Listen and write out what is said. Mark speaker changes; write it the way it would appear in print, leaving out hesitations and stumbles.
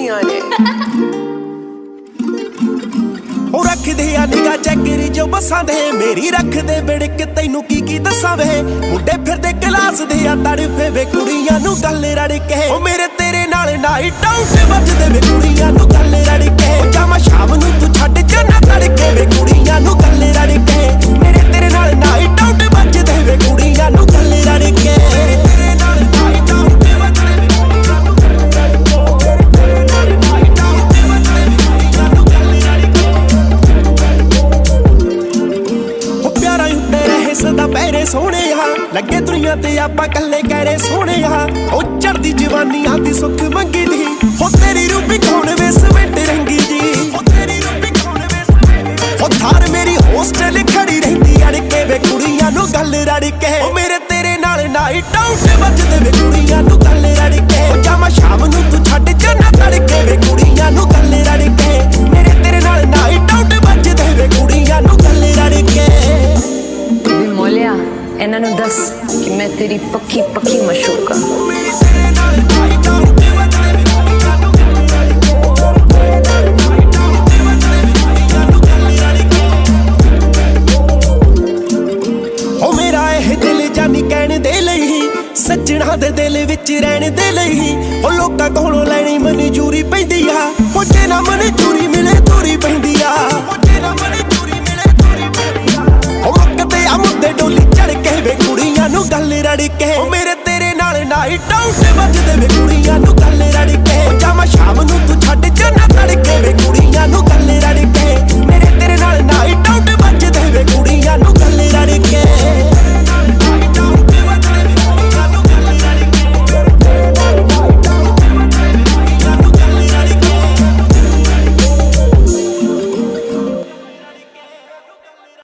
Speaker 1: ਕੁੜੀਆਂ ਨੇ।
Speaker 2: ਉਹ ਰੱਖਦੇ ਆ ਨਿਗਾ ਚੱਕਰੀ ਜੋ ਬੱਸਾਂ ਦੇ, ਮੇਰੀ ਰੱਖਦੇ ਬਿੜਕ ਤੈਨੂੰ ਕੀ ਦੱਸਾਂ ਵੇ। ਮੁੰਡੇ ਫਿਰਦੇ ਕਲਾਸ ਦੇ ਆ ਤੜਫੇ ਵੇ ਕੁੜੀਆਂ ਨੂੰ ਗੱਲ ਰੜ ਕੇ। ਉਹ ਮੇਰੇ ਤੇਰੇ ਨਾਲ ਨਾਈਟ ਆਊਟ ਵੱਜਦੇ ਵੇ ਕੁੜੀਆਂ ਨੂੰ ਗੱਲ ਰੜ ਕੇ। ਜਾਵਾਂ ਸ਼ਾਮ ਨੂੰ ਤੂੰ ਛੱਡ ਜਾਣਾ ਤੜਕੇ ਵੇ ਕੁੜੀਆਂ ਨੂੰ ਗੱਲ ਰੜ ਕੇ। ਮੇਰੇ ਤੇਰੇ ਨਾਲ ਨਾਈਟ ਆਊਟ ਵੱਜਦੇ ਵੇ ਕੁੜੀਆਂ ਨੂੰ ਗੱਲ ਰੜ ਕੇ। ਤੇਰੇ ਨਾਲ ਨਾਈਟ ਆਊਟ ਸਦਾ ਪੈਰੇ ਸੋਹਣਿਆ ਲੱਗੇ ਦੁਨੀਆ ਤੇ ਆਪਾਂ ਕੱਲੇ ਕਹਿਰੇ ਸੋਹਣਿਆ। ਉਹ ਚੜਦੀ ਜਵਾਨੀਆਂ ਦੀ ਸੁੱਖ ਮੰਗੀ ਦੀ, ਹੋ ਤੇਰੀ ਰੂਪੀ ਕੌਣ ਵੇ ਸਵੈਂਟ ਰੰਗੀ ਜੀ। ਹੋ ਤੇਰੀ ਰੂਪੀ ਕੌਣ ਵੇ ਸਵੈਂਟ, ਹੋ ਥਾਰ ਮੇਰੀ ਹੋਸਟਲ ਖੜੀ ਰਹਿੰਦੀ ਅੜ ਕੇ ਵੇ ਕੁੜੀਆਂ ਨੂੰ ਗੱਲ ਰੜ ਕੇ। ਉਹ ਮੇਰੇ ਤੇਰੇ ਨਾਲ ਨਾਈਟ ਆਊਟ ਵੱਜਦੇ ਵੇ ਕੁੜੀਆਂ ਨੂੰ ਗੱਲ ਰੜ ਕੇ। ਜਾਵਾਂ ਸ਼ਾਮ ਨੂੰ ਤੂੰ ਛੱਡ ਜਾਣਾ ਤੜਕੇ ਵੇ ਕੁੜੀਆਂ ਨੂੰ ਗੱਲ ਰੜ ਕੇ। ਮੇਰੇ ਤੇਰੇ ਨਾਲ ਨਾਈਟ ਆਊਟ ਵੱਜਦੇ ਵੇ ਕੁੜੀਆਂ ਨੂੰ ਗੱਲ ਰੜ ਕੇ।
Speaker 1: ਮੋਲਿਆ ਇਹਨਾਂ ਨੂੰ ਦੱਸ ਕਿ ਮੈਂ ਤੇਰੀ ਪੱਕੀ ਮਸ਼ੂਕਾ। ਉਹ ਮੇਰਾ ਇਹ ਦਿਲ ਜਾਨੀ ਕਹਿਣ ਦੇ ਲਈ, ਸੱਜਣਾ ਦੇ ਦਿਲ ਵਿੱਚ ਰਹਿਣ ਦੇ ਲਈ। ਉਹ ਲੋਕਾਂ ਕੋਲੋਂ ਲੈਣੀ ਮਨਜ਼ੂਰੀ ਪੈਂਦੀ ਆ, ਉਹ ਜੇ ਨਾ ਮਨਜ਼ੂਰੀ ਮਿਲੇ ਦੂਰੀ ਪੈਂਦੀ ਆ। ਮੁੱਦੇ ਡੋਲੀ ਚੜ ਕੇ ਵੇ ਕੁੜੀਆਂ ਨੂੰ ਗੱਲ ਰੜ ਕੇ। ਉਹ ਮੇਰੇ ਤੇਰੇ ਨਾਲ ਨਾਈਟ ਆਊਟ ਵੱਜਦੇ ਵੇ ਕੁੜੀਆਂ ਨੂੰ ਗੱਲ ਰੜ ਕੇ। ਜਾਵਾਂ ਸ਼ਾਮ ਨੂੰ ਤੂੰ ਛੱਡ ਜਾਣਾ ਤੜਕੇ ਵੇ ਕੁੜੀਆਂ ਨੂੰ ਗੱਲ ਰੜ ਕੇ।